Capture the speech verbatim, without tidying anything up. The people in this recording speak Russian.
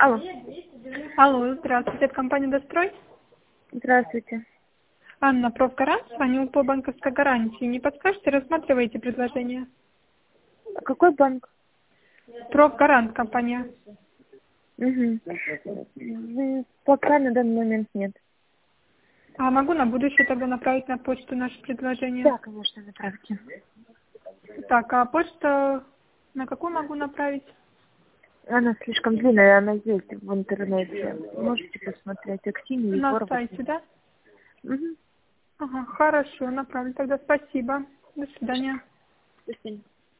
Алло. Алло, здравствуйте, это компания «Дострой». Здравствуйте. Анна, профгарант, звоню по банковской гарантии. Не подскажете, рассматриваете предложение? А какой банк? Профгарант компания. Угу. Пока на данный момент нет. А могу на будущее тогда направить на почту наше предложение? Да, конечно, направьте. Так, а почта на какую могу направить? Она слишком длинная, она есть в интернете. Можете посмотреть. Аксинья На Егорова. сайте, да? Угу. Ага, хорошо, направлю. Тогда спасибо. До свидания. До свидания.